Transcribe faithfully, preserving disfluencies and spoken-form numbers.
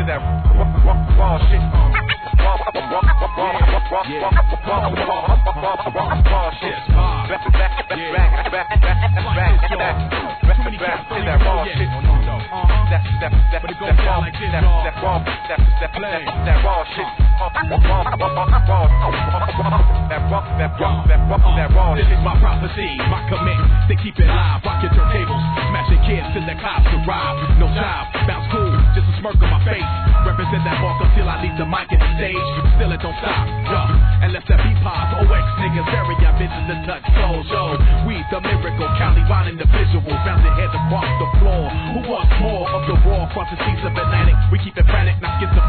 that raw shit. Raw shit. Back to back, back, back, back, back, back, back, back to that raw shit. That that that that raw that that raw that that that raw shit. That raw that raw that raw that raw shit. This is my prophecy, my commit. They keep it live, rocking turntables, smashing kids till the cops arrive. No time, bounce cool, just a smirk on my face. Represent that boss until I leave the mic and the stage. Still it don't stop, yeah. Unless that beat pops, O X niggas, very I vision the touch soul, yo. We the miracle, Cali Vine in the visual, bouncing heads across the floor. Who wants more of the raw frontiers of Atlantic? We keep it frantic, not schizophrenic.